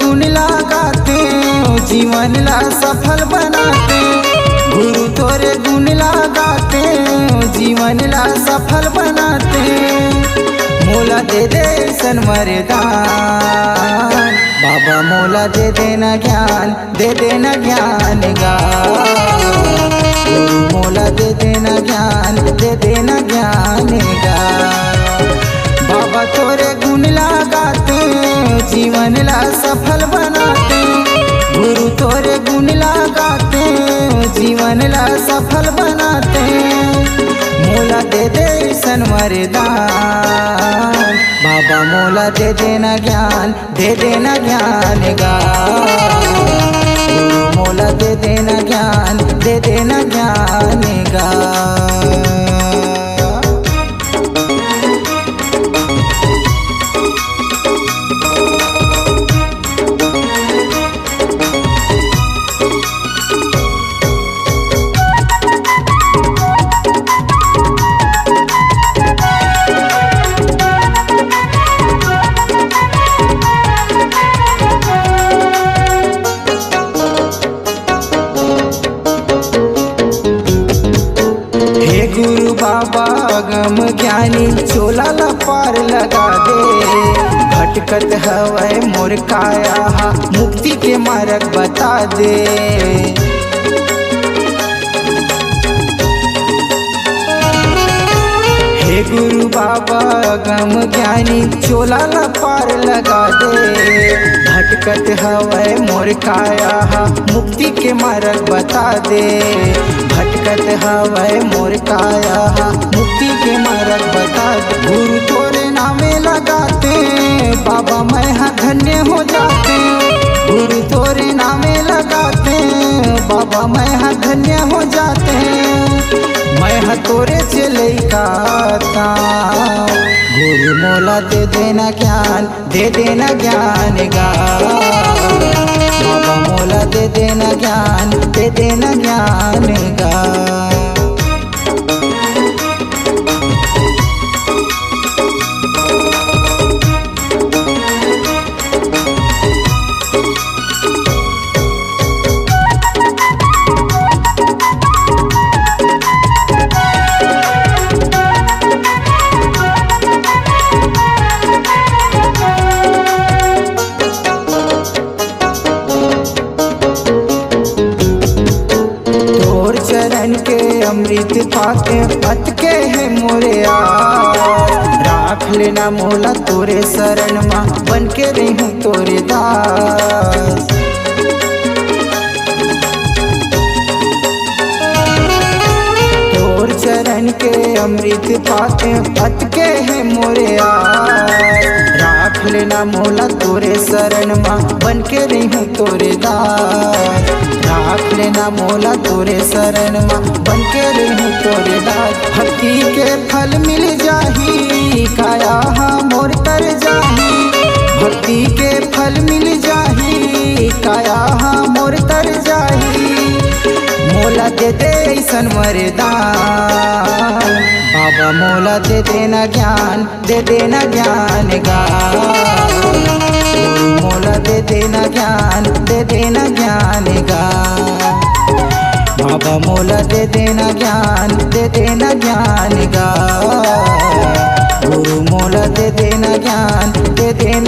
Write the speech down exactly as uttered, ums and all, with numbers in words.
गुण लगाते जीवन ला सफल बनाते। गुरु तोरे गुण लगाते जीवन ला सफल बनाते। मोला दे दे सन वरदान बाबा, मोला दे देना ज्ञान, दे देना ज्ञान गा। गुरु मोला दे देना ज्ञान, दे देना ज्ञान गा। बाबा तोरे गुण लगाते जीवन ला सफल बनाते। गुरु तोरे गुण लगाते जीवन ला सफल बनाते। मोला दे दे सन वरदान बाबा, मोला दे देना ज्ञान, दे देना ज्ञान गा। गुरु मोला दे देना ज्ञान, दे देना ज्ञान गा। गुरु बाबा गम ज्ञानी चोला ला पार लगा दे। भटकत हवै मोर काया मुक्ति के मार्ग बता दे। हे गुरु बाबा गम ज्ञानी चोला ला पार लगा दे। भटकत हवै मोर काया मुक्ति के मार्ग बता दे। भटकत हवै मोर काया मुक्ति के मार्ग बता दे। गुरु तोरे नामे लगाते बाबा मैं हाँ धन्य हो जाते। गुरु तोरे नामे लगाते बाबा मैं हाँ धन्य हो जाते। मैं हाँ तोरे चले का गुरु मोला दे देना ज्ञान, दे देना ज्ञान गा। बाबा मोला दे देना ज्ञान, दे देना ज्ञान गा। चरण के अमृत पाके अटके है मोरे यार। राख लेना मोला तोरे शरण माँ बन के रहूं तोरे दास। तोर चरण के अमृत पाके अटके है मोरे यार। राख लेना मोला तोरे शरण माँ बन के रहूं तोरे दास। राख लेना मोला तोरे शरण माँ बन के रहूं तोरे दास। भक्ति के फल मिल जाही काया मोर तर जाही। भक्ति के फल मिल जाही काया मोर तर जाही। मोला दे दे ऐसन वरदान बाबा, मोला दे देना ज्ञान, दे देना ज्ञान गा। मोला दे देना ज्ञान, दे देना ज्ञान गा। बाबा मोला दे देना ज्ञान, दे देना ज्ञान गा। गुरु मोला दे देना ज्ञान, दे देना